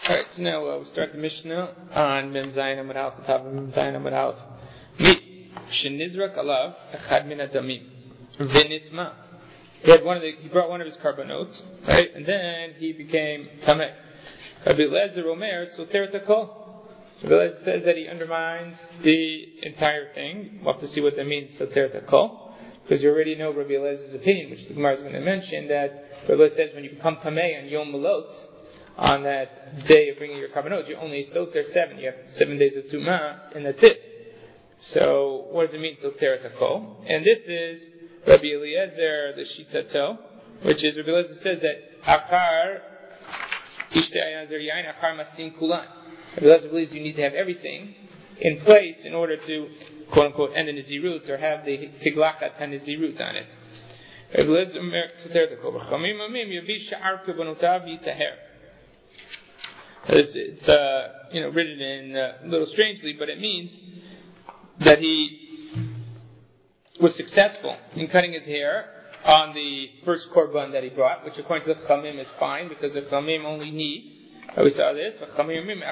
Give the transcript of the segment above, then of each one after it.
Alright, so now we'll start the Mishnah on Mem Zayin Amud Aleph, the top of Mem Zayin Amud Aleph. Shenizrak alav echad min adamim v'nitma. He brought one of his karbanot, right, and then he became tameh. Rabbi Eliezer Omer soter takol. Rabbi Eliezer says that he undermines the entire thing. We'll have to see what that means, soter takol, because you already know Rabbi Eliezer's opinion, which the Gemara is going to mention, that Rabbi Eliezer says when you become tameh on Yom Malot, on that day of bringing your karbanot, you only soter 7. You have 7 days of tumah, and that's it. So, what does it mean, soter takol? And this is Rabbi Eliezer, the Shitato, which is, Rabbi Eliezer says that akar, ishtei ayazer yain, akar mastim kulan. Rabbi Eliezer believes you need to have everything in place in order to, quote unquote, end the Nazirut, or have the tiglachat ha-Nazirut on it. Rabbi Eliezer, soter takol. B'chamim amim, yavi sha'ar kabanotav yitaher. It's written in a little strangely, but it means that he was successful in cutting his hair on the first korban that he brought, which according to the Chachamim is fine, because the Chachamim only need, we saw this, as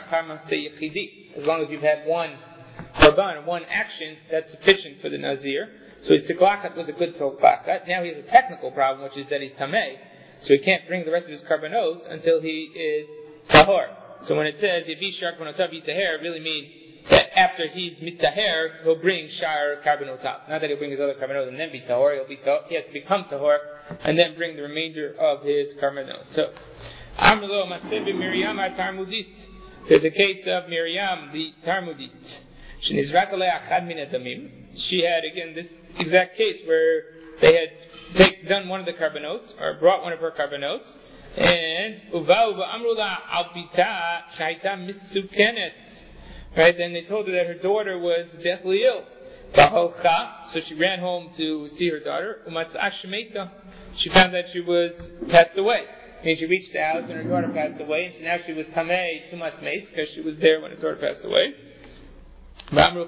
long as you've had one korban, one action, that's sufficient for the Nazir. So his tiglachat was a good tiglachat. Now he has a technical problem, which is that he's tameh, so he can't bring the rest of his karbanot until he is tahor. So when it says Yavi shar karbonotav yitaher, it really means that after he's mitaher, he'll bring shar karbonotav. Not that he'll bring his other karbanot and then be tahor. He has to become tahor and then bring the remainder of his karbanot. So, Amrlo Masebe Miriam Tarmudit. There's a case of Miriam, the Tarmudit. Shenizrak alei achad min adamim. She had again this exact case where they had done one of the karbanot or brought one of her karbanot. And amrula albita shaita misukenet. Right, then they told her that her daughter was deathly ill. So she ran home to see her daughter. She found that she was passed away. And she reached the house and her daughter passed away, and so now she was tameh tumas meis because she was there when her daughter passed away. Again,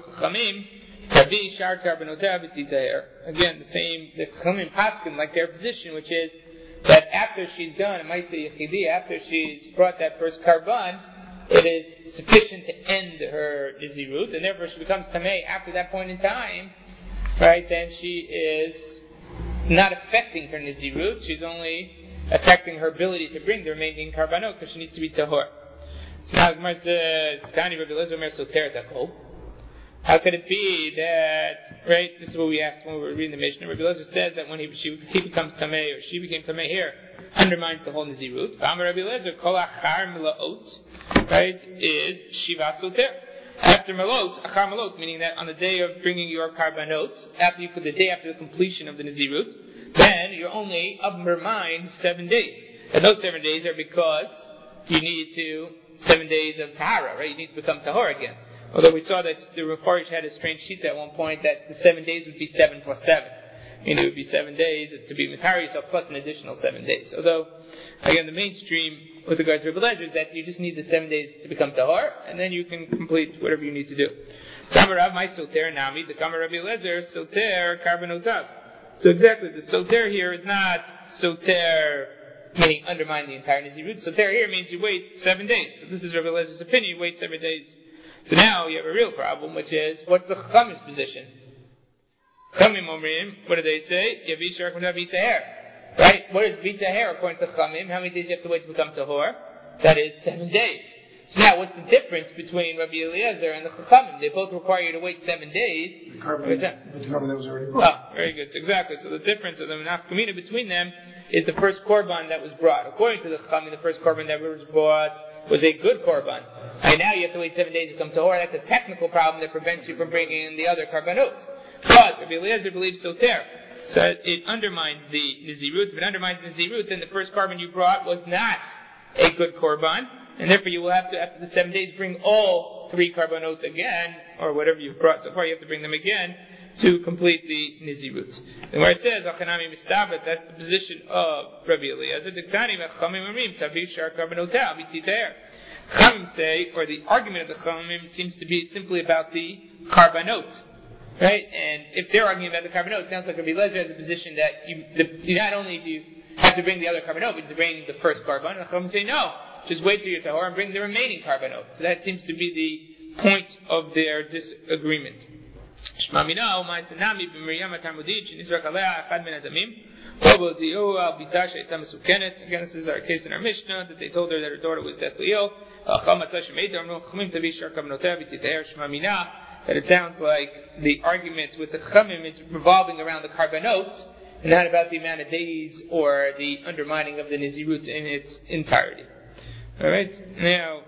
the same, the Chachamim paskin, like their position, which is that after she's done, after she's brought that first karban, it is sufficient to end her Nazirut, and therefore she becomes tameh after that point in time, right? Then she is not affecting her Nazirut, she's only affecting her ability to bring the remaining karbanot, because she needs to be tahor. So now the Gemara says, Tani Rabbi Eliezer Omer soter takol. How could it be that, right, this is what we asked when we were reading the Mishnah. Rabbi Eliezer says that when he becomes tameh, or she became tameh here, undermines the whole Nazirut. Amar Rabbi Eliezer, kol achar mila'ot, right, is shiva soter. After malot, achar malot, meaning that on the day of bringing your karbanot, the day after the completion of the Nazirut, then you're only undermined 7 days. And those 7 days are because you need 7 days of tahara, right? You need to become tahor again. Although we saw that the Mefarish had a strange sheet at one point that the 7 days would be 7 plus 7. Meaning it would be 7 days to be Matari yourself plus an additional 7 days. Although, again, the mainstream with regards to Rabbi Eliezer is that you just need the 7 days to become Tahor, and then you can complete whatever you need to do. Tamar Rav, my Soter Nami, the Kamar Rabbi Eliezer, Soter Karbonotav. So exactly, the Soter here is not Soter, meaning undermine the entire Nazirut. Soter here means you wait 7 days. So this is Rabbi Eliezer's opinion, you wait 7 days. So now you have a real problem, which is, what's the Chachamim's position? Chachamim Omrim, what do they say? Yavi shar karbonotav yitaher. Right? What is vitaher according to Chachamim? How many days you have to wait to become tahor? That is 7 days. So now what's the difference between Rabbi Eliezer and the Chachamim? They both require you to wait 7 days. The karban that was already brought. Oh, very good. Exactly. So the difference of the nafkamina between them is the first korban that was brought. According to the Chachamim, the first korban that was brought was a good korban. And now you have to wait 7 days to become tahor. That's a technical problem that prevents you from bringing in the other karbanot. But Rabbi Eliezer believes soter. So it undermines the Nazirut. If it undermines the Nazirut, then the first korban you brought was not a good korban. And therefore you will have to, after the 7 days, bring all 3 karbanot again, or whatever you've brought so far, you have to bring them again to complete the Nazirut. And where it says, Achanami Mistabat, that's the position of Rabbi Eliezer. Diktani Chachamim Amrim, Taviv Shar Karbonotav Yitaher. Chachamim say, or the argument of the Chachamim seems to be simply about the karbanot. Right? And if they're arguing about the karbanot, it sounds like Rabbi Eliezer has a position that you not only do you have to bring the other karbanot, but you have to bring the first karban. And the Chachamim say, no, just wait till you're tahor and bring the remaining karbanot. So that seems to be the point of their disagreement. Again, this is our case in our Mishnah, that they told her that her daughter was deathly ill. That it sounds like the argument with the Chachamim is revolving around the karbanot, and not about the amount of days or the undermining of the Nazirut in its entirety. Alright, now,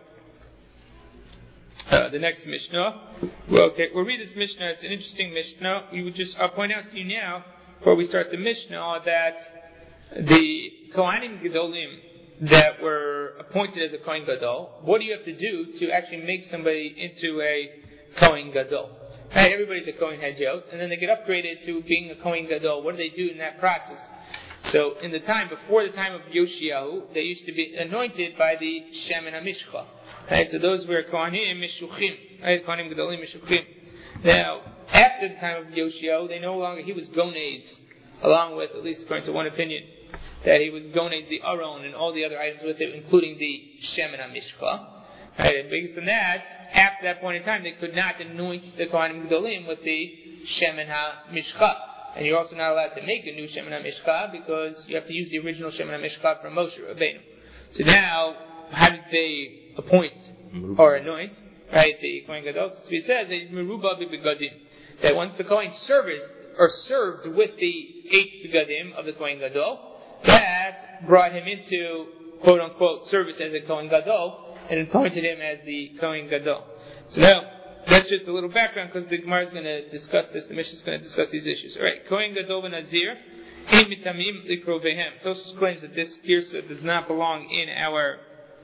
the next Mishnah. We'll read this Mishnah. It's an interesting Mishnah. I'll point out to you now, before we start the Mishnah, that the Kohanim Gedolim that were appointed as a Kohen Gadol, what do you have to do to actually make somebody into a Kohen Gadol? Right, everybody's a Kohen Hedjot, and then they get upgraded to being a Kohen Gadol. What do they do in that process? So, before the time of Yoshiyahu, they used to be anointed by the Shemen HaMishcha. Right, so those were Kohanim Mishuchim. Right, Kohanim Gedolim Mishuchim. Now, after the time of Yoshiyahu, he was Gonez, along with, at least according to one opinion, that he was Gonez the Aron and all the other items with it, including the Shemen HaMishcha. Right, and based on that, after that point in time, they could not anoint the Kohanim Gedolim with the Shemen HaMishcha. And you're also not allowed to make a new Shemen HaMishcha because you have to use the original Shemen HaMishcha from Moshe Rabbeinu. So now, how did they appoint or anoint, right, the Kohen Gadol? So it says that once the Kohen served with the 8 begadim of the Kohen Gadol, that brought him into quote unquote service as a Kohen Gadol and appointed him as the Kohen Gadol. So now, that's just a little background because the Gemara is going to discuss this, the Mishnah is going to discuss these issues. Alright, Kohen Gadol ben Nazir, ein mitamim likrovehem. Tosfos claims that this girsa does not belong in our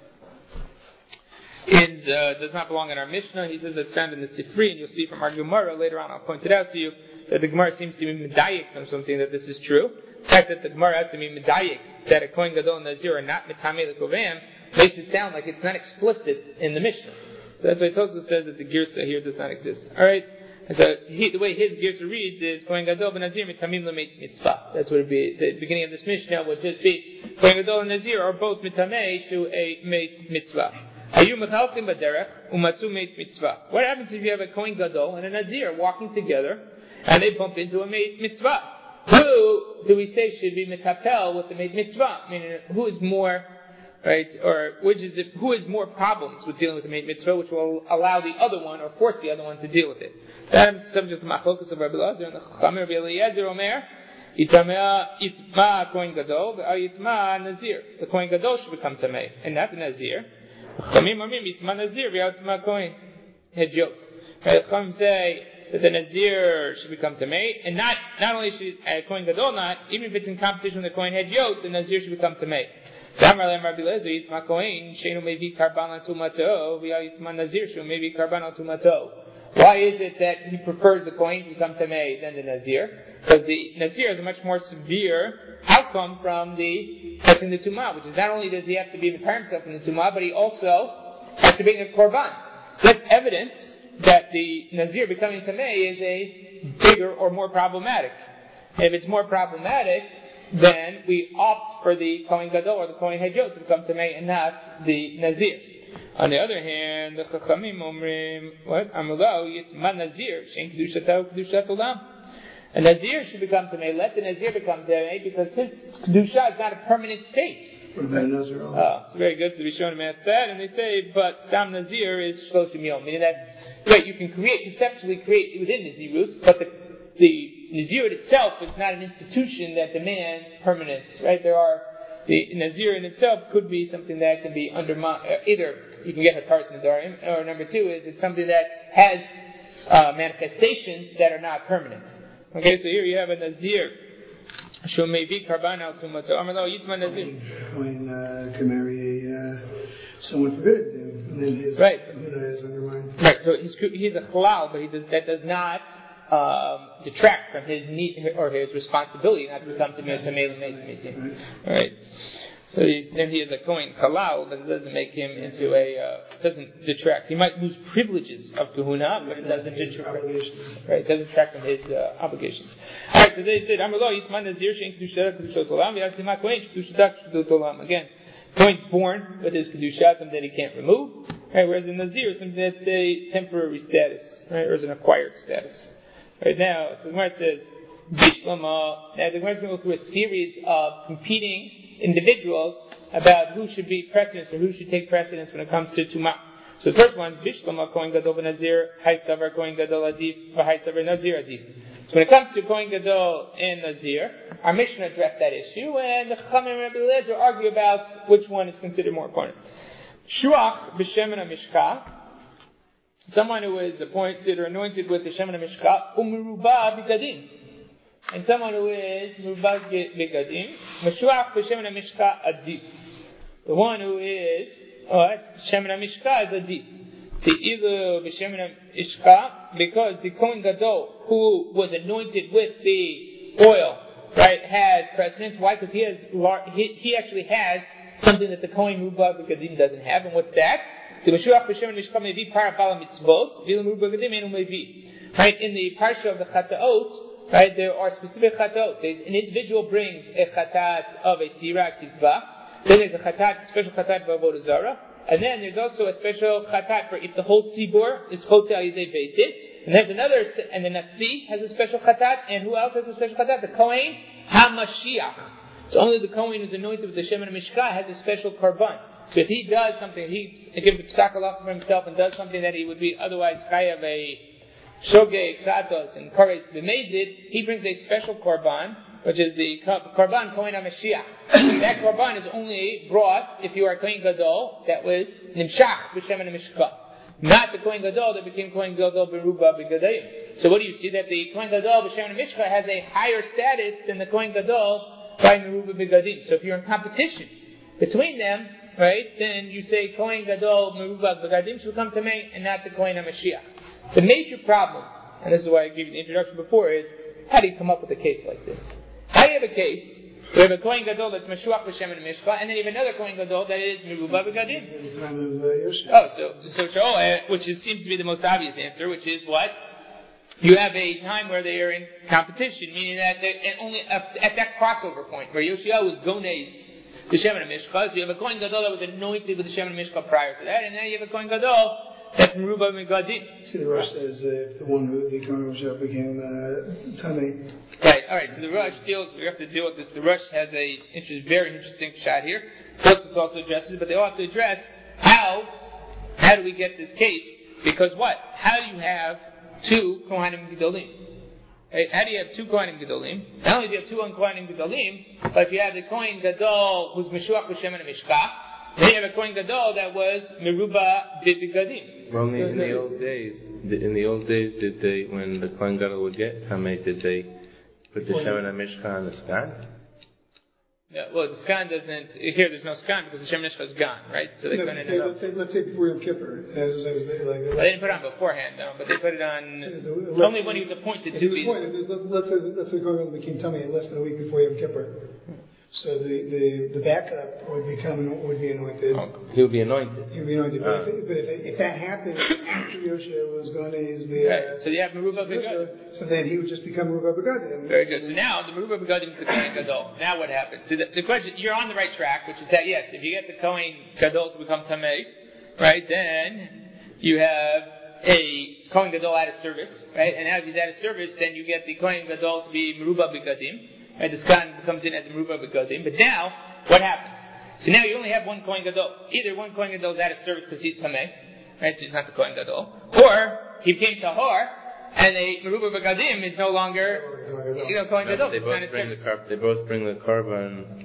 Mishnah. He says it's found in the Sifri, and you'll see from our Gemara later on, I'll point it out to you, that the Gemara seems to be medayik from something that this is true. The fact that the Gemara has to be medayik, that a Kohen Gadol and Nazir are not mitamim likrovehem, makes it sound like it's not explicit in the Mishnah. So that's why Tosfos says that the girsa here does not exist. Alright? So the way his girsa reads is Kohen Gadol ben Nazir mitamim lemeit mitzvah. That's what it would be. The beginning of this Mishnah would just be Kohen Gadol and Nazir are both mitamei to a meit mitzvah. Ayu machalchim baderech umatzu meit mitzvah. What happens if you have a Kohen Gadol and a Nazir walking together and they bump into a meit mitzvah? Who do we say should be metapel with the meit mitzvah? Meaning, who is more, right, or who has more problems with dealing with the meit mitzvah, which will allow the other one or force the other one to deal with it? That is the subject of the machlokus of Rabbi Elazar and the Chachamim. Rabbi Eliezer Omer, Itma Kohen Gadol, Itma Nazir. The Kohen Gadol should become Tamei, and not the Nazir. The Chachamim Itma Nazir, Itma Kohen Hedjot. The Chachamim say that the Nazir should become Tamei, and not only should Kohen Gadol not, even if it's in competition with the Kohen Hedjot, the Nazir should become Tamei. Why is it that he prefers the Kohen to become Tamei than the Nazir? Because the Nazir has a much more severe outcome from the touching the Tumah, which is not only does he have to be entire himself in the Tumah, but he also has to bring a Korban. So that's evidence that the Nazir becoming Tamei is a bigger or more problematic. And if it's more problematic, then we opt for the Kohen Gadol or the Kohen Hedjot to become Tamei and not the Nazir. On the other hand, the Chachamim Omrim, what? Amulau Yitzman Nazir, Shein Kedushatahu Kedushat Olam. A Nazir should become Tamei. Let the Nazir become Tamei because his Kedusha is not a permanent state. What about a Nazir? Oh, it's very good. So we show him ask that, and they say, but Stam Nazir is Shloshim Yom, meaning that, right, you can conceptually create within Nazirut, but the Nazirut itself is not an institution that demands permanence, right? The Nazir in itself could be something that can be undermined. Either you can get Hataras Nadarim, or number two is it's something that has manifestations that are not permanent. Okay, so here you have a Nazir. Shumevi karban al tumato. Amalo yitman Nazir. Kohen can marry someone forbidden, and then his right is undermined. Right. So he's a halal, but that does not detract from his need or his responsibility not to become Tamei. Right. So then he is a Kohen halal, but it doesn't make him into doesn't detract. He might lose privileges of kahuna, but it doesn't detract. Right. It doesn't detract from his obligations. All right. So they said, Amrlo Yitman Nazir Shein Kedushat Kedushat Olam, V'Yatzima Kohen Kedushat Kedushat Olam. Again, Kohen's born with his kedusha, something that he can't remove. Right? Whereas in Nazir, something that's a temporary status, right? Or is an acquired status. Right now, so the Gemara says, Bishlama. Now the Gemara is going to go through a series of competing individuals about who should be precedence or who should take precedence when it comes to Tumah. So the first one is Bishlama, Kohen Gadol v'Nazir, Hay Savar, Kohen Gadol Adif, v'Hay Savar, Nazir Adif. So when it comes to Kohen Gadol and Nazir, our Mishnah addressed that issue, and the Chachamim and Rabbi Eliezer argue about which one is considered more important. Shuach b'Shemen HaMishka, someone who is appointed or anointed with the Shemen HaMishka, u'meruba b'gadim. And someone who is meruba b'gadim, Meshuach b'Shemen HaMishka adif. The one who is Shemen HaMishka is adif. The ilu b'Shemen HaMishka, because the Kohen Gadol who was anointed with the oil, right, has precedence. Why? Because he actually has something that the Kohen meruba b'gadim doesn't have. And what's that? The Meshuach b'Shemen HaMishka may be par bala mitzvot, v'il meruba b'gadim enu may be. Right, in the parsha of the Chataot, right, there are specific chatat. An individual brings a chatat of a sirah kizvah. Then there's a special chatat of avodah zarah. And then there's also a special chatat for if the whole tzibur is chotel yidei beit din. And there's another, and the nasi has a special chatat. And who else has a special chatat? The Kohen HaMashiach. So only the Kohen who's anointed with the Shemen HaMishka has a special korban. So if he does something, he gives a psak halacha for himself and does something that he would be otherwise chayav a Shogeg, Kratos, and Kares B'meidid, he brings a special korban, which is the korban Kohen HaMashiach. That korban is only brought if you are Kohen Gadol that was Nimshach B'Shemen HaMishka. Not the Kohen Gadol that became Kohen Gadol Beruba B'Gadayim. So what do you see? That the Kohen Gadol B'Shemen HaMishka has a higher status than the Kohen Gadol by Meruba B'Gadim. So if you're in competition between them, right, then you say Kohen Gadol Meruba B'Gadim should come to me and not the Kohen HaMashiach. The major problem, and this is why I gave you the introduction before, is how do you come up with a case like this? How do you have a case where you have a Kohen Gadol that's Meshuach B'Shemen HaMishka, and then you have another Kohen Gadol that is Meruba B'Gadim? Which seems to be the most obvious answer, which is what? You have a time where they are in competition, meaning that and only at that crossover point, where Yoshiyahu was Gonez the Shemen HaMishka, so you have a Kohen Gadol that was anointed with the Shemen HaMishka prior to that, and then you have a Kohen Gadol that's Meruba B'Gadim. See, the Rosh says the one who the Kohen HaMashgiach became Tamei. Right, alright, so the Rosh we have to deal with this. The Rosh has a very interesting shot here. Tosfos also addresses it, but they all have to address how do we get this case? Because what? How do you have two Kohanim Gedolim? Right? How do you have two Kohanim Gedolim? Not only do you have two Kohanim Gedolim, but if you have the Kohen Gadol who's Meshuach B'Shemen HaMishka, then you have a Kohen Gadol that was Meruba B'Gadim. Only in the old days, did they, when the Kohen Gadol would get Tamei, did they put the Shemen HaMishka on the skan? Yeah, well, the skan doesn't, here there's no skan because the Shemen HaMishka is gone, right? So they couldn't let's take before Yom Kippur. They didn't put it on beforehand, though, but they put it on only when he was appointed to be. Let's say Kohen Gadol became Tamei less than a week before Yom Kippur. So the backup would be anointed. He would be anointed. He would be anointed. But if that happened after Yoshia was going to use the... so you have Meruba B'Gadim. So then he would just become Meruba B'Gadim. Very good. So now the Meruba B'Gadim is the Kohen Gadol. Now what happens? So the question, you're on the right track, which is that yes, if you get the Kohen Gadol to become Tamei, right, then you have a Kohen Gadol out of service, right? And as he's out of service, then you get the Kohen Gadol to be Meruba B'Gadim. Right, the skan comes in as a Meruba B'Gadim. But now, what happens? So now you only have one Kohen Gadol. Either one Kohen Gadol is out of service because he's Tamei, right, so he's not the Kohen Gadol. Or, he became Tahor, and a Meruba B'Gadim is no longer, Kohen Gadol. They both bring the korban,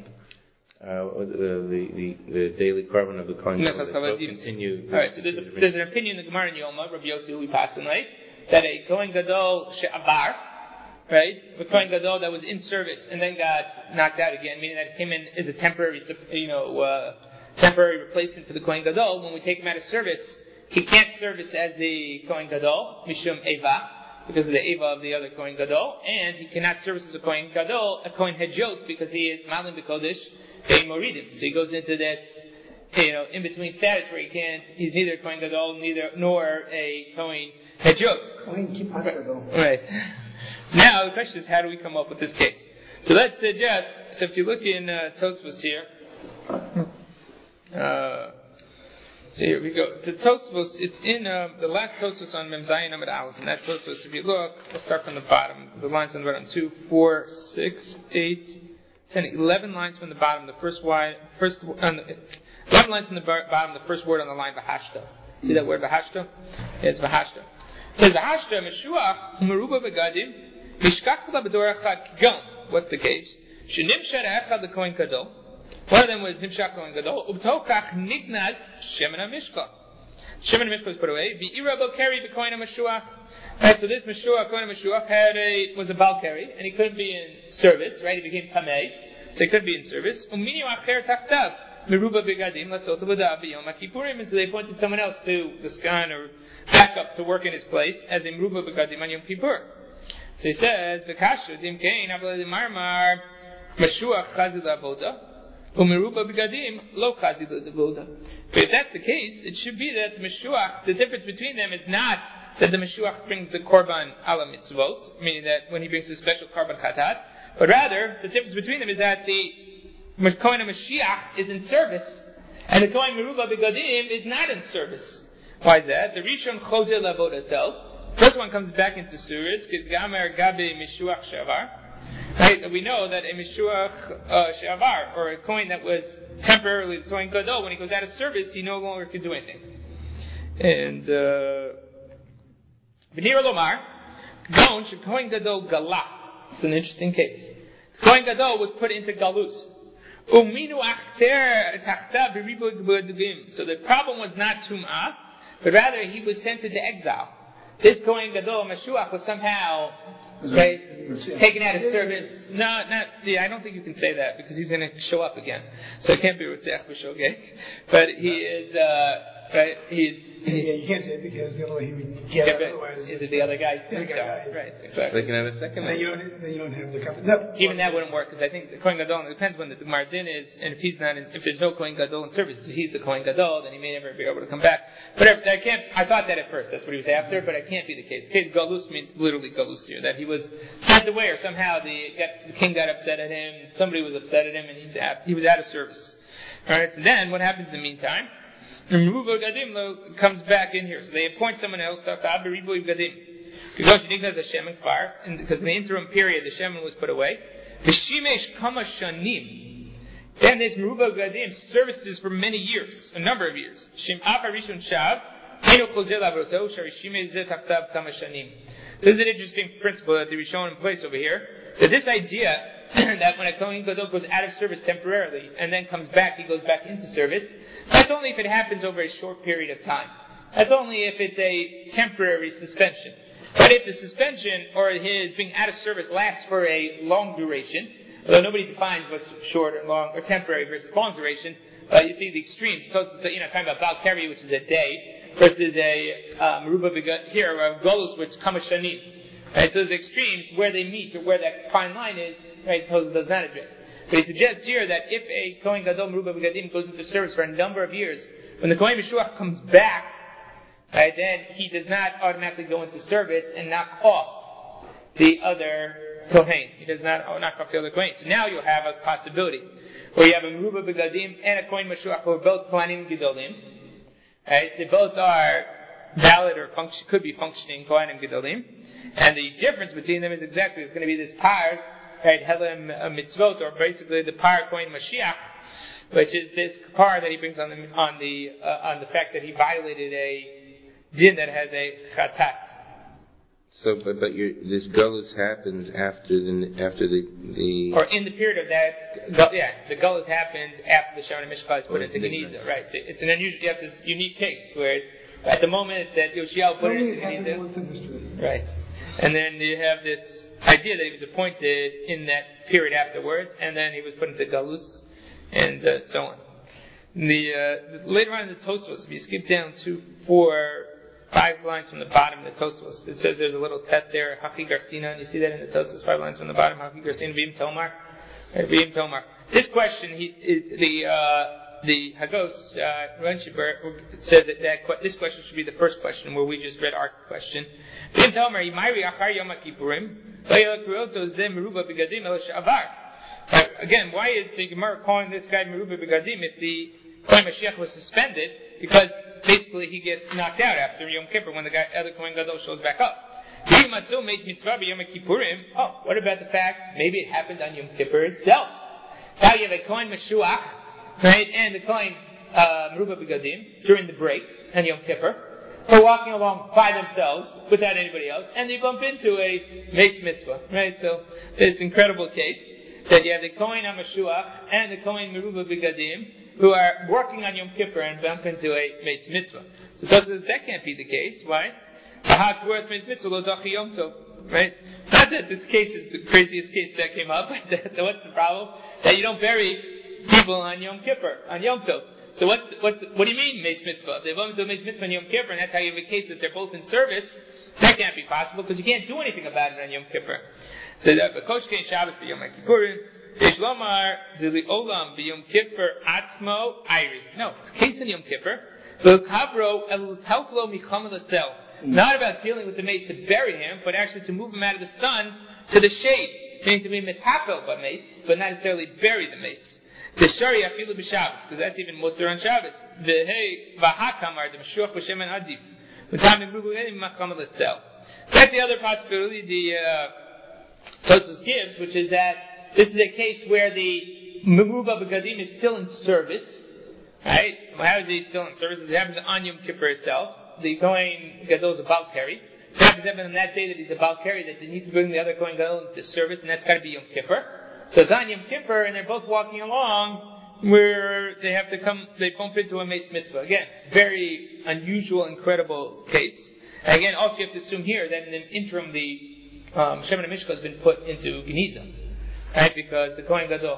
the daily korban of the Kohen Gadol. They both continue. Alright, so there's an opinion in the Gemara in Yoma, Rabbi Yossi Hui Patsanlei, that a Kohen Gadol she'abar, right? A Kohen Gadol that was in service and then got knocked out again, meaning that it came in as a temporary replacement for the Kohen Gadol. When we take him out of service, he can't service as the Kohen Gadol, Mishum Eva, because of the Eva of the other Kohen Gadol, and he cannot service as a Kohen Gadol, a Kohen Hedjot, because he is Malin B'Kodesh, Bein Moridim. So he goes into this, in between status where he's neither a Kohen Gadol, nor a Kohen Hedjot. Kohen Kippur Gadol. Right. So now the question is, how do we come up with this case? So let's suggest, so if you look in Tosfos here, So here we go. The Tosfos, it's in the last Tosfos on Mem Zayin Amud Aleph, and that Tosfos, if you look, we'll start from the bottom. The lines from the bottom: 2, 4, 6, 8, 10, 11 lines from the bottom. The first 11 lines from the bottom. The first word on the line, V'hashta. See that word V'hashta? Yeah, it's V'hashta. It says V'hashta Meshuach Meruba Begadim Mishkach B'Dor Echad Kigon. What's the case? Shenimshar Echad LeKohen Gadol. One of them was Nimshach Kohen Gadol. Ubtokach Nignaz Shemen HaMishka. Shemen HaMishka was put away. V'ira Balkari B'Kohen HaMashuach. Right, so this Mashuach, Kohen HaMashuach, was a Balkari, and he couldn't be in service, right? He became Tamei, so he couldn't be in service. Umini Acher Tachtav. Meruba Begadim Lasot B'Dav B'Yom HaKippurim. And so they appointed someone else to the scan or back up to work in his place as a Meruba Begadim on Yom Kippur. So he says, V'kashu Dim Kein Avalei Marmar Mashuach Chazil Avoda. Umeruba Begadim Lo Chazil Avoda. But if that's the case, it should be that the Mashuach, the difference between them is not that the Mashuach brings the Korban Ala Mitzvot, meaning that when he brings the special Korban Chatat, but rather, the difference between them is that the Kohen HaMashiach is in service, and the Kohen Meruba Begadim is not in service. Why is that? The Rishon Chozer Lavodatel. First one comes back into service, Gamer Gabe Mishuach Shavar. Right? We know that a Mishuach Shavar, or a Kohen that was temporarily the Kohen Gadol, when he goes out of service, he no longer can do anything. And V'nira Lomar, Gon Kohen Gadol Gala. It's an interesting case. Kohen Gadol was put into Galus. Uminu Achter Tachta B'Ribu B'Dugim. So the problem was not Tum'ah, but rather he was sent into exile. This Kohen Gadol Mashuach was somehow taken out of service. I don't think you can say that because he's going to show up again. So it can't be Ritzach B'Shogeg. But he is, you can't say it because the only way he would get it otherwise. Is it the other guy? The other guy. Right, exactly. They can have a second. Then you don't have the company. No. Even that wouldn't work because I think the Kohen Gadol, it depends when the Mardin is, and if he's not if there's no Kohen Gadol in service, so he's the Kohen Gadol, then he may never be able to come back. But I thought that at first, that's what he was after, but it can't be the case. The case Galus means literally Galus here, that he was sent away, or somehow the king got upset at him, somebody was upset at him, and he was out of service. Alright, so then what happens in the meantime? Meruba Gadim comes back in here. So they appoint someone else, because in the interim period the Shemin was put away. Vishimesh Kama Shanim. Then there's Meruba Gadim services for many years, a number of years. Shem Aparishon Shav, Eno Kozel Avroto, Sharishime Zeh Taktav Kama Shanim. This is an interesting principle that they're showing in place over here. That this idea that when a Kohen Gadol goes out of service temporarily and then comes back, he goes back into service, that's only if it happens over a short period of time. That's only if it's a temporary suspension. But if the suspension or his being out of service lasts for a long duration, although nobody defines what's short or long or temporary versus long duration, you see the extremes. So talking about Balkari, which is a day, versus a Meruba Begadim here, or Golus, which is Kamashanim. Right, so there's extremes where they meet or where that fine line is, right, Tosfos does not address. But he suggests here that if a Kohen Gadol Meruba Begadim goes into service for a number of years, when the Kohen Meshuach comes back, right, then he does not automatically go into service and knock off the other Kohen. He does not knock off the other Kohen. So now you'll have a possibility where you have a Meruba Begadim and a Kohen Meshuach who are both Kohanim Gedolim. Right, they both are valid or could be functioning Kohanim Gedolim. And the difference between them is it's going to be this par, right, Helem Mitzvot, or basically the par Kohen Mashiach, which is this par that he brings on the fact that he violated a din that has a chatat. So, but this gullus happens after the or in the period of that, the gullus happens after the Shemin HaMishpah is put into Geniza, right? So it's an unusual, you have this unique case where at the moment that Yoshiyahu put it into Geniza, right? And then you have this idea that he was appointed in that period afterwards, and then he was put into Galus, and so on. Later on in the Tosfos, if you skip down 5 lines from the bottom of the Tosfos, it says there's a little tet there, Haki Garsina, and you see that in the Tosfos, 5 lines from the bottom, Haki Garsina, V'im Tomar. V'im Tomar. This question, the Hagos, Renshiber, said that this question should be the first question, where we just read our question. Again, why is the Gemara calling this guy Meruba Begadim if the Kohen Mashiach was suspended because basically he gets knocked out after Yom Kippur when the other Kohen Gadol shows back up. Oh, what about the fact maybe it happened on Yom Kippur itself? Now you have a Kohen Mashiach, right, and the Kohen Meruba Begadim during the break on Yom Kippur. They're walking along by themselves without anybody else, and they bump into a Meis Mitzvah, right? So this incredible case that you have the Kohen HaMashuach and the Kohen Meruba Begadim who are working on Yom Kippur and bump into a Meis Mitzvah. So Tosfos says that can't be the case. Why? Right? Not that this case is the craziest case that came up. What's the problem? That you don't bury people on Yom Kippur, on Yom Tov. So what do you mean, Meis Mitzvah? If they bump into a Meis Mitzvah on Yom Kippur, and that's how you have a case that they're both in service, that can't be possible because you can't do anything about it on Yom Kippur. So that B'Koshkein Shabbos b'Yom HaKippurim, Yesh Lomar Zili Olam b'Yom Kippur Atzmo Ayri. No, it's a case in Yom Kippur. V'Kavro El Taltlo Micham L'Tzel. Not about dealing with the mace to bury him, but actually to move him out of the sun to the shade, meaning to be metapel by mace, but not necessarily bury the mace. The Shari Afilu b'Shabbos, because that's even mutter on Shabbos. The Hey Vahakamar the Mashuach b'Shem and Adif. So that's the other possibility the Tosfos gives, which is that this is a case where the Meruba Begadim is still in service, right? How is he still in service? It happens on Yom Kippur itself. The Kohen Gadol is a Baal Keri. It happens on that day that he's a Baal Keri that they need to bring the other Kohen Gadol into service, and that's got to be Yom Kippur. So it's on Yom Kippur, and they're both walking along where they have to they bump into a Meis Mitzvah. Again, very unusual, incredible case. And again, also you have to assume here that in the interim the Shemin HaMishka has been put into Geniza, right? Because the Kohen Gadol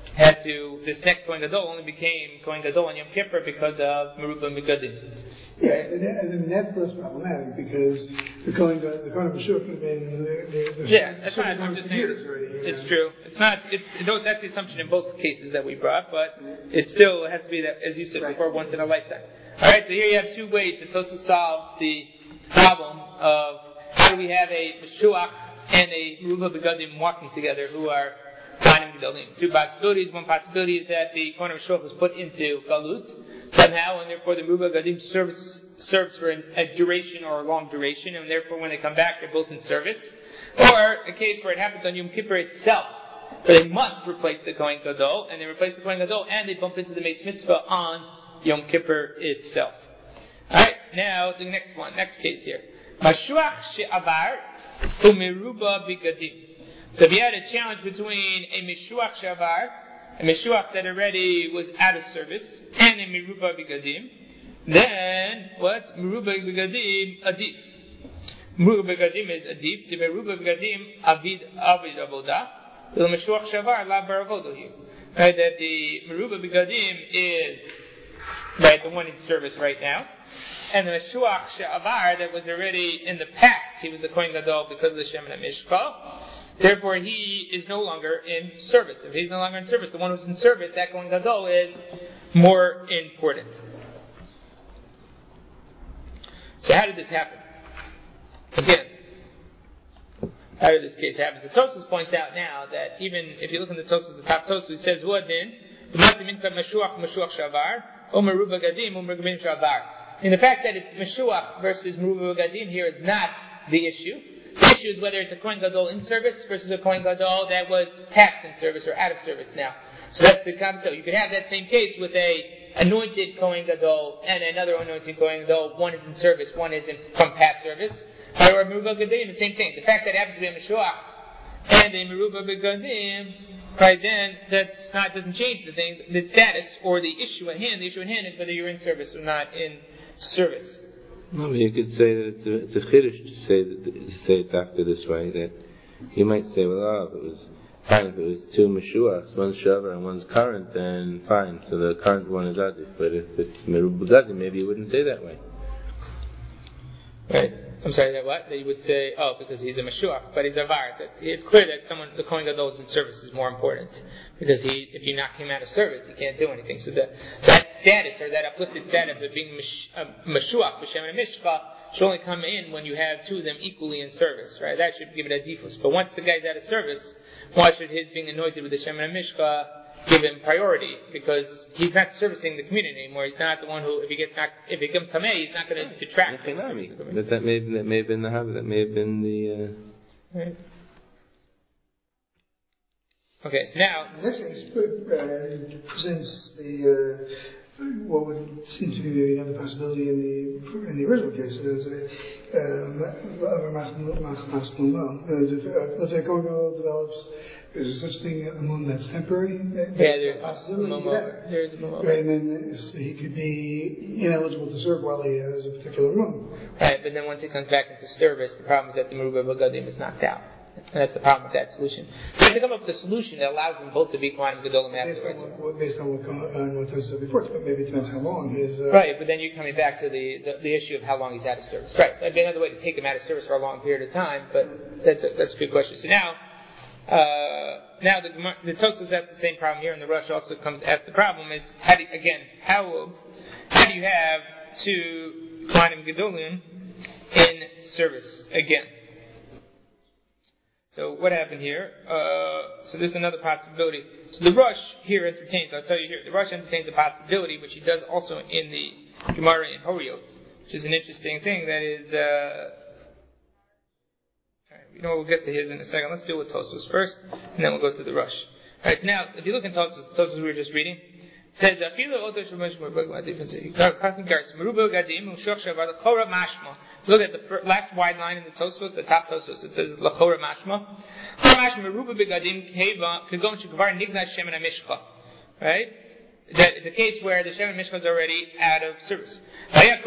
this next Kohen Gadol only became Kohen Gadol on Yom Kippur because of Meruba Begadim. Yeah, and that's less problematic because the Kohen Mashiach could have been that's fine. I'm just saying it's true. It's not. That's the assumption in both cases that we brought, but it still has to be that, as you said before, once in a lifetime. All right. So here you have two ways that Tosfos solves the problem of how do we have a Mashiach and a Meruba Begadim walking together who are Kohanim Gedolim. Two possibilities. One possibility is that the Kohen Mashiach was put into Galut somehow, and therefore the Meruba Begadim serves for a duration or a long duration, and therefore when they come back, they're both in service. Or a case where it happens on Yom Kippur itself, where they must replace the Kohen Gadol, and they replace the Kohen Gadol, and they bump into the Meis Mitzvah on Yom Kippur itself. Alright, now the next case here. Mashuach she'avar u'meruba begadim. So if you had a challenge between a Meshuach she'avar, a Meshuach that already was out of service, and a Meruba Begadim, then what? Meruba Begadim Adif. Meruba Begadim is Adif. The Meruba Begadim Avid Avodah. The Meshuach Shavar La Bar Avodah here. Right, that the Meruba Begadim is the one in service right now. And the Meshuach Shavar that was already in the past, he was the Kohen Gadol because of the Shemin HaMishka. Therefore, he is no longer in service. If he's no longer in service, the one who's in service, that Kohen Gadol, is more important. So how did this happen? Again, how did this case happen? So Tosfos points out now that even if you look in the Tosfos, the top Tosfos, he says, "Huadin Mashuach Shavar, or Meruba Gadim, or Meruba Shavar." And the fact that it's Meshuach versus Meruba Gadim here is not the issue. The issue is whether it's a Kohen Gadol in service versus a Kohen Gadol that was past in service or out of service now. So that's the concept. You could have that same case with a anointed Kohen Gadol and another anointed Kohen Gadol. One is in service, one is from past service. Or Meruba Begadim, the same thing. The fact that it happens to be a Meshuach and a Meruba Begadim, right then, doesn't change the thing, the status or the issue at hand. The issue at hand is whether you're in service or not in service. No, but you could say that it's a chiddush to say it after this way. That you might say, well, if it was two Meshuachs, one's Shavar and one's current, then fine. So the current one is Adif. But if it's Meruba Begadim, maybe you wouldn't say that way. Right. I'm sorry, that what? That you would say, because he's a Meshuach, but he's a Var. It's clear that the Kohen Gadol in service is more important. Because if you knock him out of service, he can't do anything. So that status, or that uplifted status of being Meshuach, B'Shem and Mishka, should only come in when you have two of them equally in service, right? That should give it a defus. But once the guy's out of service, why should his being anointed with the Shem and Mishka give him priority because he's not servicing the community anymore. He's not the one who, if he becomes tamei, he's not going to detract from the service of the community. That may have been the habit. That may have been the. Right. Okay, so now the next case presents the what would seem to be maybe another possibility in the original case. There's let's say Kohen Gadol develops. Is there such a thing a mum that's temporary? There's a mum. Right, and then so he could be ineligible to serve while he has a particular mum. Right, but then once he comes back into service, the problem is that the Meruba B'Gadim is knocked out. And that's the problem with that solution. We have to come up with a solution that allows them both to be Kohanim Gedolim afterwards. Based on what I said before, but maybe it depends how long his... Right, but then you're coming back to the issue of how long he's out of service. Right, that'd be another way to take him out of service for a long period of time, but that's a good question. So now the Tosfos asks the same problem here, and the Rush also comes at the problem is how do you have two Kohanim Gedolim in service again? So what happened here? So there's another possibility. So the Rush here entertains, I'll tell you here, the Rush entertains a possibility, which he does also in the Gemara in Horiot, which is an interesting thing. That is, we'll get to his in a second. Let's deal with Tosfos first, and then we'll go to the Rush. Alright, so now, if you look in Tosfos we were just reading, it says, look at the last wide line in the Tosfos, the top Tosfos. It says, L'chora mashma. Right? That it's a case where the Shemen Mishka is already out of service. Right?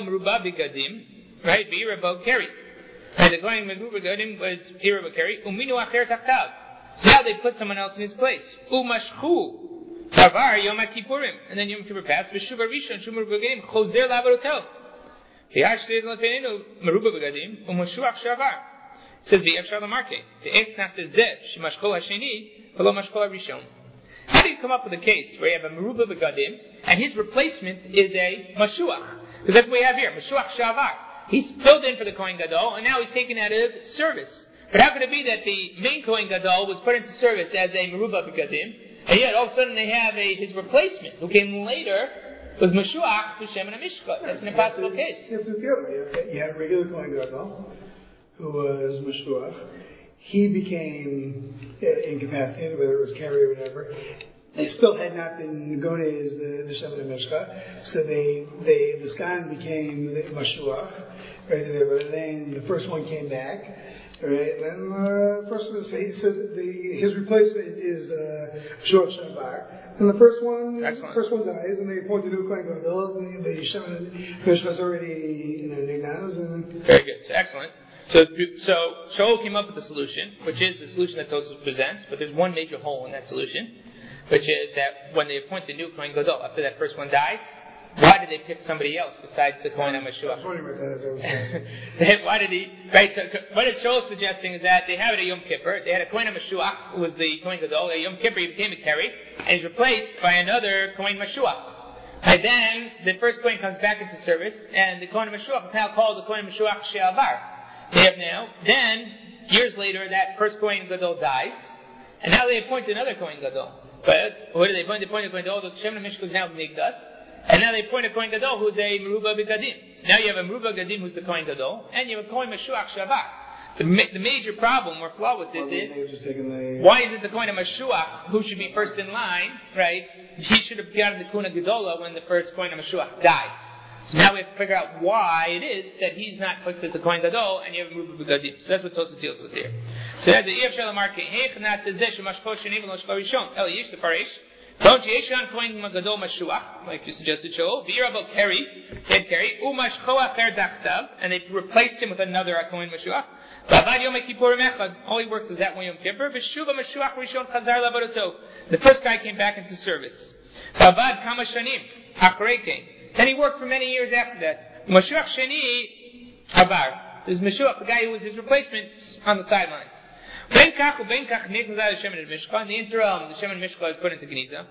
Keri. And the Kohen Meruba Gadim was Ira Bakari. Uminu Acher Taktav. So now they put someone else in his place. Umashchu. Tavar Yom Kippurim. And then Yom Kippur passed. V'shuv Rishon Shumur B'Gadim Chozer Lavarotel. V'yashtid L'Feninu Meruba B'Gadim Umashuach Shavar. It says V'yafshar L'Marke. V'ech Nase Zeh Shemashkol HaSheni V'lo Mashkol HaRishon. How do you come up with a case where you have a Meruba B'Gadim and his replacement is a Mashuach? Because that's what we have here. Mashuach Shavar. He's filled in for the Kohen Gadol, and now he's taken out of service. But how could it be that the main Kohen Gadol was put into service as a Meruba B'Gadim, and yet all of a sudden they have his replacement, who came later, was Mashuach B'Shem and Mishka? That's an impossible case. You had a regular Kohen Gadol, who was Mashuach. He became incapacitated, whether it was Keri or whatever. They still had not been going as the Shemen and Mishka, so the Skan became the Mashuach, right there. But then the first one came back, right? Then the first one his replacement is Mashuach Shavar, and the first one dies, and they appoint a new Kohen Gadol. The Shemen and Mishka is already Nignaz. Very good, so excellent. So Shaul came up with the solution, which is the solution that Tosfos presents, but there's one major hole in that solution, which is that when they appoint the new Kohen Gadol, after that first one dies, why did they pick somebody else besides the Kohen HaMashuach? I was wondering about that as I was saying. Why did he, right, so what is Shaul suggesting is that they have it at Yom Kippur, they had a Kohen HaMashuach, who was the Kohen Gadol, at Yom Kippur he became a Keri, and he's replaced by another Kohen Mashuach. And then the first Kohen comes back into service, and the Kohen HaMashuach is now called the Kohen HaMashuach She'avar. So you have now, then, years later, that first Kohen Gadol dies, and now they appoint another Kohen Gadol. But what do they appoint? They appoint a Kohen Gadol. The Shemen Mishka is now Nigdas. And now they appoint a Kohen Gadol who's a Meruba B'Gadim. So now you have a Meruba Gadim who's the Kohen Gadol, and you have a Kohen Mashuach Shavar. The major problem or flaw with this is, why is it the Kohen Mashuach who should be first in line, right? He should have gotten the Kohen Gadola when the first Kohen Mashuach died. So now we have to figure out why it is that he's not clicked as the Kohen Gadol and you have a Meruba B'Gadim. So that's what Tosfos deals with here. So that's the Yefshar L'Marke. Heich Nat Zeh Shemashkol Sheni V'lo Shkol Rishon. El Yish the Parish. Don't Yeshan Kohen Gadol Mashuach, like you suggested, Shaul. V'yir about Keri, dead Keri. Umashkoach Er Daktav, and they replaced him with another Kohen Mashuach. V'avad Yom Kippurim Echad. All he worked was that one Yom Kippur. V'shuva Mashuach Rishon Chazar Lavadoto. The first guy came back into service. V'avad Kama Shanim Achreke. Then he worked for many years after that. Mashuach Sheni Avar. There's Mashuach, the guy who was his replacement, on the sidelines. In the interim, the Shemen Mishka is put into Geniza.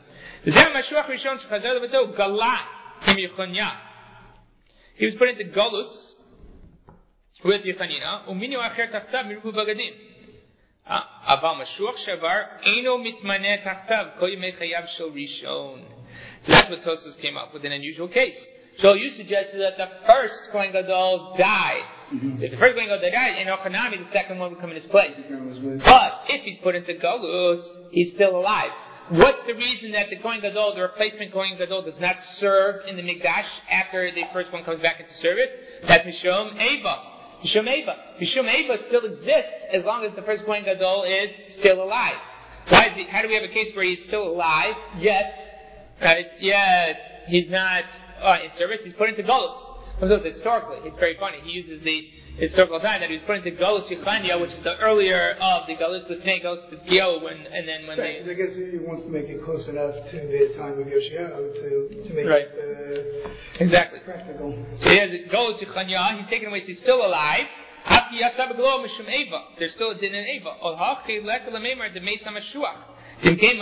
He was put into Galus with Yechanina. Aval Mashuach Shavar Eino Mitmaneh Tachtav Kol Yemei Chayav Shel Rishon. So that's what Tosfos came up with, an unusual case. So you suggested that the first Kohen Gadol died. Mm-hmm. So if the first Kohen Gadol died, in Ochanami, the second one would come in his place. But if he's put into Galus, he's still alive. What's the reason that the Kohen Gadol, the replacement Kohen Gadol, does not serve in the Mikdash after the first one comes back into service? That's Mishum Eva. Mishum Eva. Mishum Eva still exists as long as the first Kohen Gadol is still alive. How do we have a case where he's still alive, yet he's not in service? He's put into Galus. So historically, it's very funny. He uses the historical time that he was put into Galus Yechania, which is the earlier of the Galus Lifnei Galus Tzidkiyahu, I guess he wants to make it close enough to the time of Yoshiyahu to make it exactly practical. So he has Galus Yechania. He's taken away, so he's still alive. There's still a din in Eva. You can't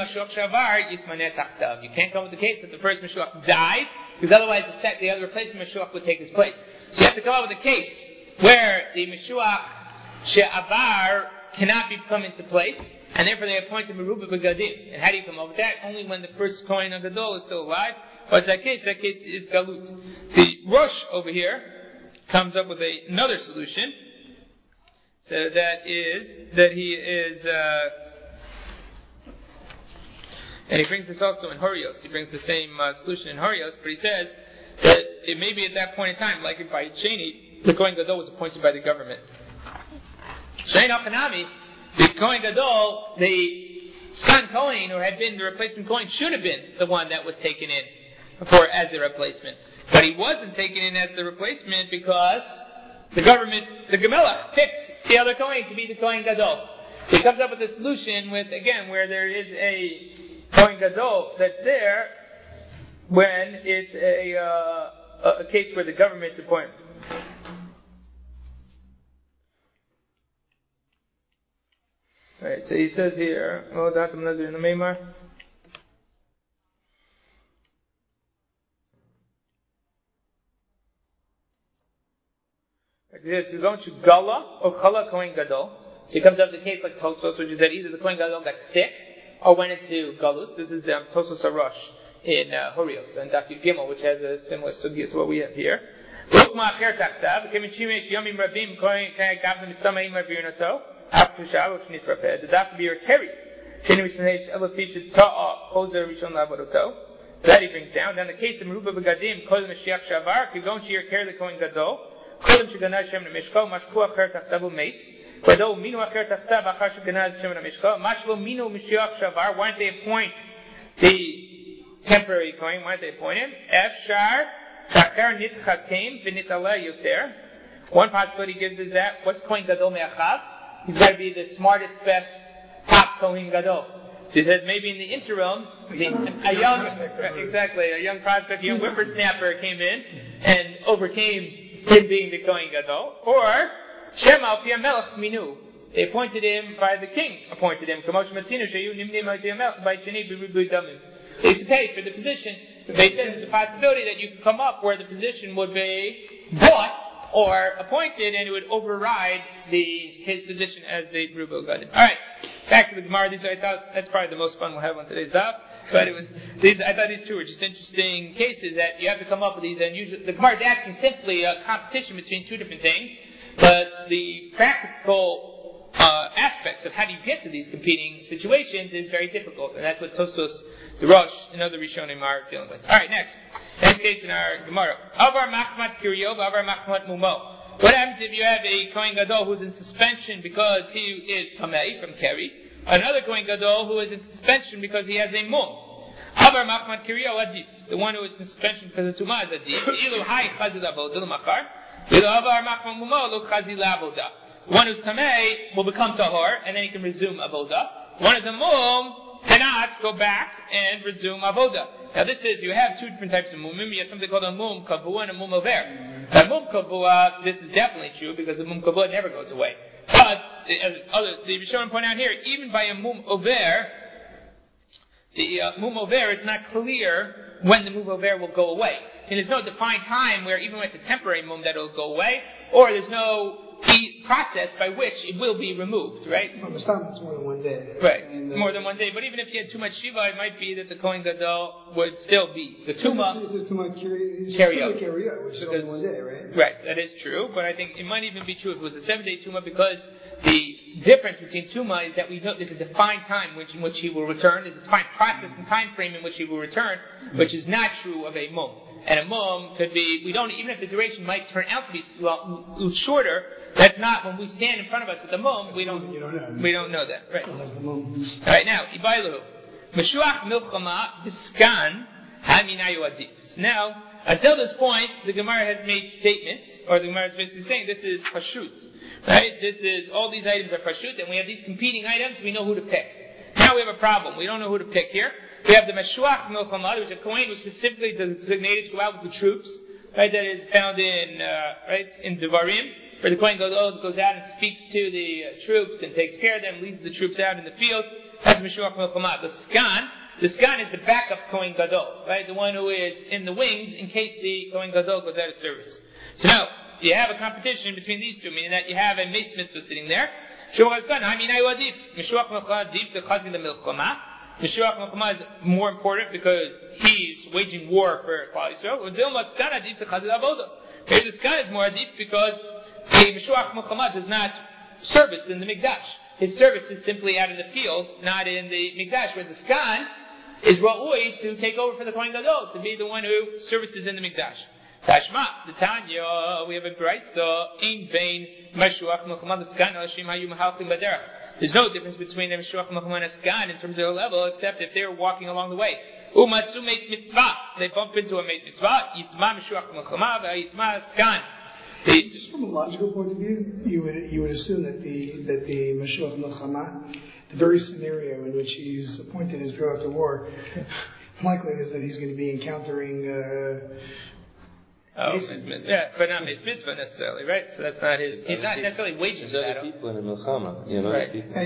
come with the case that the first Mashuach died, because otherwise the other replacement Mashuach would take his place. So you have to come up with a case where the Mashuach She'avar cannot come into place, and therefore they appoint a Meruba Begadim. And how do you come up with that? Only when the first Kohen Gadol is still alive. What's that case? That case is Galut. The Rosh over here comes up with another solution. So that is that he is. And he brings this also in Horios. He brings the same solution in Horios, but he says that it may be at that point in time, like by Sheni, the Kohen Gadol was appointed by the government. Shein Hachanami, the Kohen Gadol, the Skan Kohen, who had been the replacement Kohen, should have been the one that was taken in as the replacement. But he wasn't taken in as the replacement because the government, the Gemelach, picked the other Kohen to be the Kohen Gadol. So he comes up with a solution with, again, where there is a Kohen Gadol that's there when it's a case where the government's appointed. Right, so he says here, he says, you're going to Gala or Chala Kohen Gadol. So he comes up with a case like Tosfos, which is that either the Kohen Gadol got sick or went into Galus. This is the Tosfos Arush in Horios and Daf Yud Gimel, which has a similar sugya to what we have here. There that he brings down. Then the case of Meruba Begadim, Kol Mashiach Shavar, you go into your care the Kohen Gadol, Kodem Sheganaz Shem Nemishko, Mashku Acher Tachtavu Meis, Vado Minu Acher Tachtav Achar Sheganaz Shem Nemishko, Mashlo Minu Mashiach Shavar. Why don't they appoint the temporary Kohen? Why don't they appoint him? Efshar Shachar Nitchakim V'Nitala Yoter. One possibility gives is that what's Kohen Gadol Me'achav? He's got to be the smartest, best, top Kohen Gadol. So he says maybe in the interim, a young prospect, a young whippersnapper came in and overcame him being the Kohen Gadol. Or Shema al Pi HaMelech Minu. They appointed him by the king. Appointed him. They used to pay for the position. They said there's a possibility that you could come up where the position would be bought or appointed, and it would override his position as the Rubo Gadim. All right, back to the Gemara. I thought that's probably the most fun we'll have on today's daf. But I thought these two were just interesting cases that you have to come up with these unusual. The Gemara is asking simply a competition between two different things, but the practical aspects of how do you get to these competing situations is very difficult, and that's what Tosfos, the Rosh, and other Rishonim are dealing with. All right, next case in our Gemara. Avar Machmat Kiryo, Avar Machmat Mumo. What happens if you have a Kohen Gadol who's in suspension because he is Tamei from Keri, another Kohen Gadol who is in suspension because he has a Mum? Avar Machmat Kiryo Adif. The one who is in suspension because of Tumah is Adif. Ilu Hai Chazil Avodah L'Machar. Ilu Avar Machmat Mumo Lo Chazil Avodah. The one who's Tamei will become Tahor and then he can resume Avodah. The one who's a Mum cannot go back and resume Avodah. Now you have two different types of mumim. You have something called a mum kavua and a mum over. A mum kavua, this is definitely true because the mum kavua never goes away. But, as the Rishonim point out here, even by a mum over, it's not clear when the mum over will go away. And there's no defined time where even with a temporary mum that will go away, or there's no process by which it will be removed, right? Well, Mastam, it's more than one day. Right, And, more than one day. But even if he had too much Shiva, it might be that the Kohen Gadol would still be the Tumah. This is too much carry out, which is only one day, right? Right, that is true. But I think it might even be true if it was a 7-day Tumah, because the difference between Tumah is that we know there's a defined time in which he will return. There's a defined process and time frame in which he will return, which is not true of a mum. And a mum could be, even if the duration might turn out to be shorter, that's not, when we stand in front of us with the mum, we don't know that. Right. Alright, now, Ibailu. Meshuach milchama biskan haminayu adif. Now, until this point, the Gemara has made statements, or the Gemara is basically saying this is pashut. Right? All these items are pashut, and we have these competing items, we know who to pick. Now we have a problem. We don't know who to pick here. We have the Meshuach milchama, which a Kohen was specifically designated to go out with the troops, right? That is found in Devarim, where the Kohen goes out and speaks to the troops and takes care of them, leads the troops out in the field. That's Meshuach milchama. The Skan is the backup Kohen Gadol, right? The one who is in the wings in case the Kohen Gadol goes out of service. So now, you have a competition between these two, meaning that you have a Meis Mitzvah sitting there. Meshuach milchama. Meshuach milchama is more important because he's waging war for Klal Yisrael. Maybe the Skan is more adif because the Meshuach milchama does not service in the Mikdash. His service is simply out in the field, not in the Mikdash, where the Skan is Ra'ui to take over for the Kohen Gadol, to be the one who services in the Mikdash. Tashma, the Tanya, we have a Braisa, Ein Bein Meshuach milchama the Skan Elashim Hayu Mahalchim Baderach. There's no difference between a Meshuach milchama and a Skan in terms of their level, except if they're walking along the way. Umatsu meit mitzvah. They bump into a meit mitzvah. Yitma Meshuach milchama, Yitma Skan. Just from a logical point of view, you would assume that the Meshuach milchama, the very scenario in which he's appointed is to go out to war, likely is that he's going to be encountering. But not Meis Mitzvah necessarily, right? So that's not his. He's not necessarily waging the battle. People in a milchama, right? But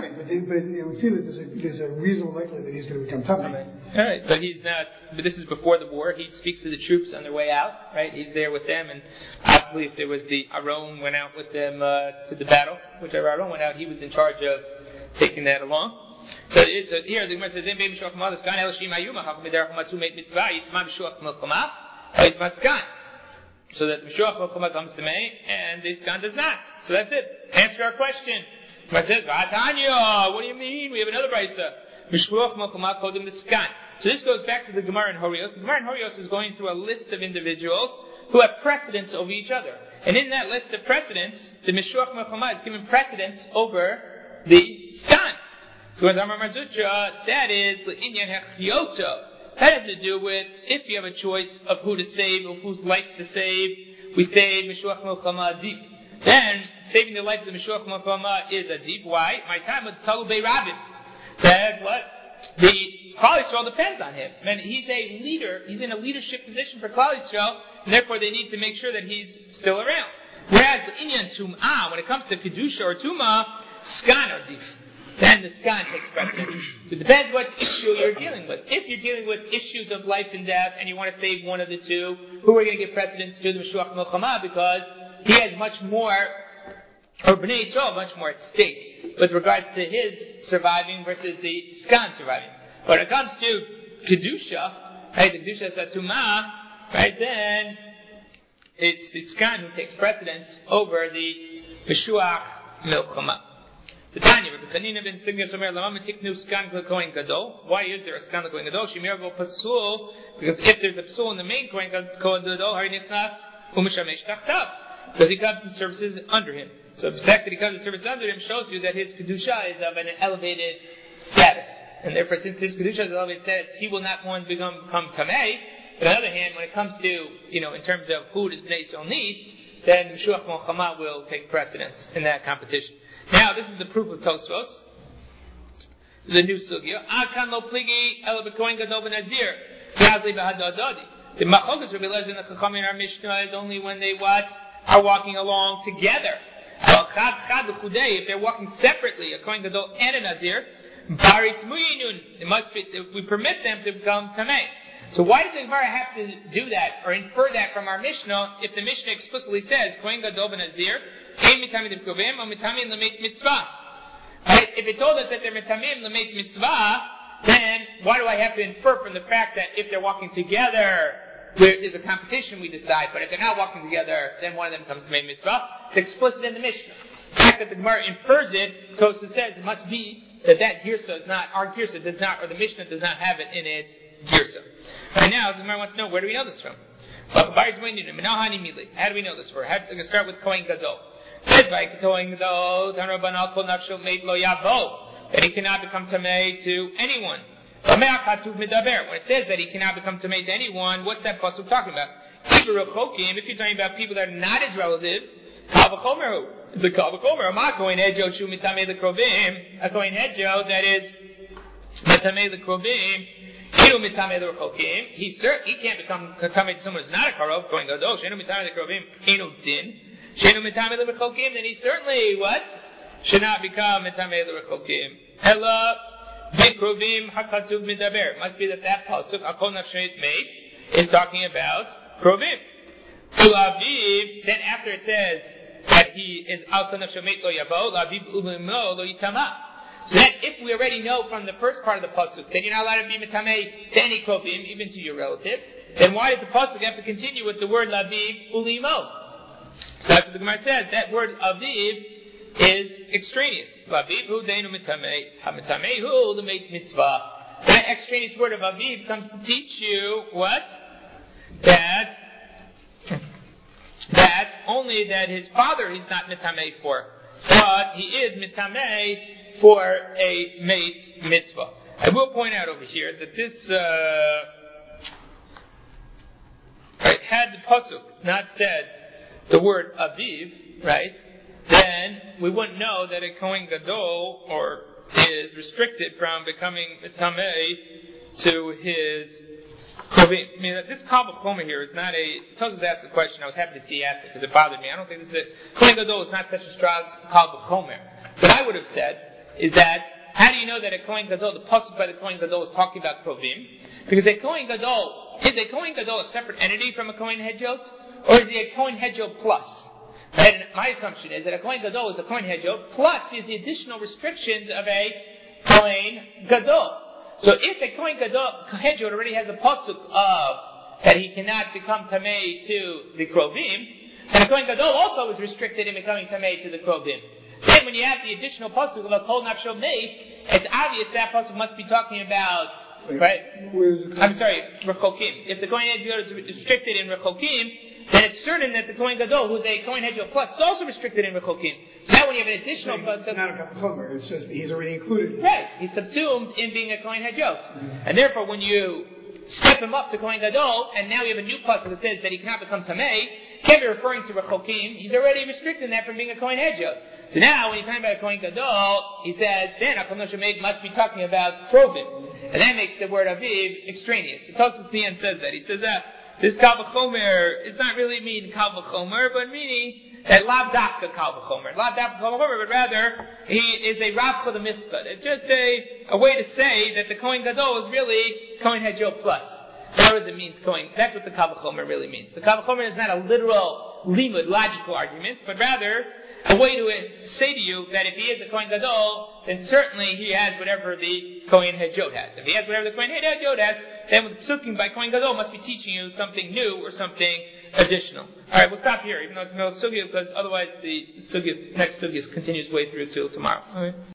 it would seem that there's a reasonable likelihood that he's going to become tough. All right, but he's not. But this is before the war. He speaks to the troops on their way out, right? He's there with them, and possibly if there was the Aron went out with them to the battle, whichever Aron went out, he was in charge of taking that along. So it's here the Gemara says, "Im beim Meshuach milchama Skan elashim hayuma hakum derech matzu meit mitzvah yitma Meshuach milchama yitma Skan." So that Meshuach milchama comes to me, and the Skan does not. So that's it. Answer our question. Gemara says, "V'atanya, what do you mean? We have another brisa. Meshuach milchama kodem the Skan." So this goes back to the Gemara in Horios. The Gemara in Horios is going through a list of individuals who have precedence over each other. And in that list of precedence, the Meshuach milchama is given precedence over the Skan. So as Amar Marzucha, that is l'inyan hechiyota. That has to do with if you have a choice of who to save, of whose life to save. We say Meshuach milchama adif. Then saving the life of the Meshuach milchama is adif. Why? My time was talu be'rabim. That's what the Klal Yisrael depends on him. And he's a leader. He's in a leadership position for Klal Yisrael, and therefore they need to make sure that he's still around. Whereas the inyan tum'ah, when it comes to kedusha or tum'ah, skan adif. Then the Skan takes precedence. So it depends what issue you're dealing with. If you're dealing with issues of life and death, and you want to save one of the two, who are going to give precedence to the Meshuach milchama? Because he has much more, or Bnei Yisrael, much more at stake with regards to his surviving versus the Skan surviving. When it comes to Kedusha, right, the Kedusha Satumah, right, then it's the Skan who takes precedence over the Meshuach milchama. The Tanya, Rabbi Chanina ben Tignas Omer, Lama Tiknu Skan Kohen Gadol. Why is there a Skan Kohen Gadol? Shemir Bo Pasul, because if there's a Pasul in the main Kohen Gadol, Hari Nichnas Umishamesh Tachtav, because he comes and services under him. So the fact that he comes and services under him shows you that his Kedusha is of an elevated status. And therefore, since his Kedusha is of an elevated status, he will not want to become Tamei. But on the other hand, when it comes to, in terms of who does Bnei Yisrael need, then Meshuach milchama will take precedence in that competition. Now, this is the proof of Tosfos. The new sugya. Akan lo pligi ela b'kohen gadol b'nazir gazli b'hadadadi. The machokas Rabbi Eliezer and the Chachamim in our Mishnah is only when they are walking along together. If they're walking separately, a kohen gadol and a nazir, baritz muyinun. It must be we permit them to become tamei. So why did the Gemara have to do that or infer that from our Mishnah if the Mishnah explicitly says kohen gadol b'nazir? Right? If it told us that they're mitamim l'meit mitzvah, then why do I have to infer from the fact that if they're walking together, there is a competition, we decide, but if they're not walking together, then one of them comes to make mitzvah? It's explicit in the Mishnah. The fact that the Gemara infers it, Tosa says it must be that girsa is not, our girsa does not, or the Mishnah does not have it in its girsa. Right now, the Gemara wants to know, where do we know this from? How do we know this from? We're going to start with Kohen Gadol. That he cannot become tamei to anyone. When it says that he cannot become tamei to anyone, what's that pasuk talking about? If you're talking about people that are not his relatives, it's a kal v'chomer. A kohen hedjo shu mitamei l'krovim, a kohen hedjo that is mitamei l'krovim, he can't become tamei to someone who's not a karov. Kohen gadol she'enu mitamei l'krovim, enu din. She'enu mitamei l'rechokim, then he certainly what? Should not become mitamei l'rechokim. Ella b'krovim hakatuv midaber. Must be that pasuk akol nafshei meit is talking about krovim. Ulaviv. Then after it says that he is akol nafshei meit lo yavo, laviv ulimo lo yitama. So that if we already know from the first part of the pasuk that you're not allowed to be mitamei to any krovim, even to your relatives, then why does the pasuk have to continue with the word laviv ulimo? So that's what the Gemara says. That word aviv is extraneous. Laviv hu deinu mitamei, ha-mitamei hu l'meit mitzvah. That extraneous word of aviv comes to teach you what? That only that his father he's not mitamei for, but he is mitamei for a meit mitzvah. I will point out over here that this had the pasuk not said the word aviv, right, then we wouldn't know that a Kohen Gadol is restricted from becoming tamei to his krovim. I mean, this kal v'chomer here is not a. Tosus asked the question. I was happy to see he asked it because it bothered me. I don't think this is Kohen Gadol is not such a strong kal v'chomer. What I would have said is that how do you know that a Kohen Gadol, the pasuk by the Kohen Gadol, is talking about krovim? Because a Kohen Gadol is a Kohen Gadol a separate entity from a Kohen Hedjot? Or is he a Kohen Hedjot plus? And my assumption is that a Kohen Gadol is a Kohen Hedjot plus is the additional restrictions of a Kohen Gadol. So if a Kohen Hedjot already has a pasuk of that he cannot become tamei to the krovim, then a Kohen Gadol also is restricted in becoming tamei to the krovim. Then when you have the additional pasuk of a kol nafsho meit, it's obvious that pasuk must be talking about. Right? I'm sorry, rechokim. If the Kohen Hedjot is restricted in rechokim, then it's certain that the Kohen Gadol, who's a Kohen Hedjot plus, is also restricted in rechokim. So now when you have an additional pasuk, it's not a kal v'chomer. It's just he's already included. Right? He's subsumed in being a Kohen Hedjot, and therefore when you step him up to Kohen Gadol, and now you have a new pasuk that says that he cannot become tamei, can't be referring to rechokim. He's already restricted that from being a Kohen Hedjot. So now, when he's talking about a Kohen Gadol, he says, then Akol Nafsho Meit must be talking about krovim. And that makes the word aviv extraneous. So Tosus Nian says that. He says that this kal v'chomer is not really mean kal v'chomer, but meaning that lav dafka kal v'chomer. Lav dafka kal v'chomer, but rather, he is a rav for the mitzvah. It's just a way to say that the Kohen Gadol is really Kohen Hedjot plus. That is it means Kohen. That's what the kal v'chomer really means. The kal v'chomer is not a literal limud, logical argument, but rather a way to say to you that if he is a Kohen Gadol, then certainly he has whatever the Kohen Hedjot has. If he has whatever the Kohen Hedjot has, then with the psukim by Kohen Gadol must be teaching you something new or something additional. Alright, we'll stop here, even though it's no sugya, because otherwise the sugya, next sugya continues way through till tomorrow. Alright.